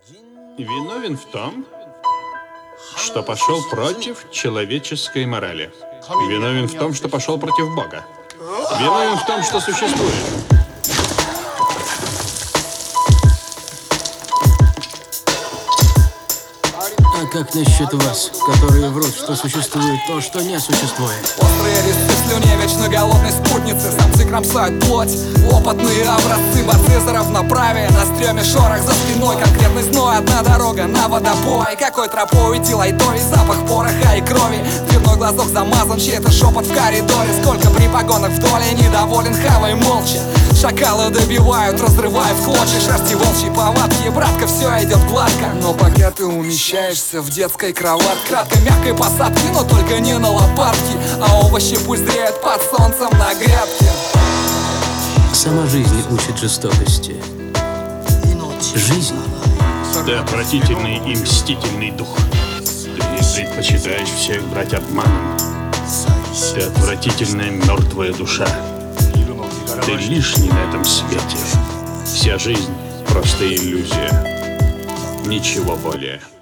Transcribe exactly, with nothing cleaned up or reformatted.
виновен в том, что пошел против человеческой морали. Виновен в том, что пошел против Бога. Виновен в том, что существует. А как насчет вас, которые врут, что существует то, что не существует? Острые резцы слюней вечно голодной спутницы. Самцы кромсают плоть, опытные образцы. Борцы за равноправие, на стреме шорох за спиной. Конкретный зной, одна дорога на водопой. Какой тропой уйти лайтой, запах пороха и крови. Дверной глазок замазан, чей-то шепот в коридоре. Сколько при погонах вдоль, недоволен, хавай молча. Шакалы добивают, разрывая в клочья. Шерсти волчьи повадки, братка, все идет гладко. Но пока ты умещаешься в детской кроватке, краткой мягкой посадки, но только не на лопатки. А овощи пусть зреют под солнцем на грядке. Сама жизнь учит жестокости. Жизнь. Ты отвратительный и мстительный дух. Ты предпочитаешь всех брать обманом. Ты отвратительная мертвая душа. Ты лишний на этом свете. Вся жизнь — просто иллюзия. Ничего более.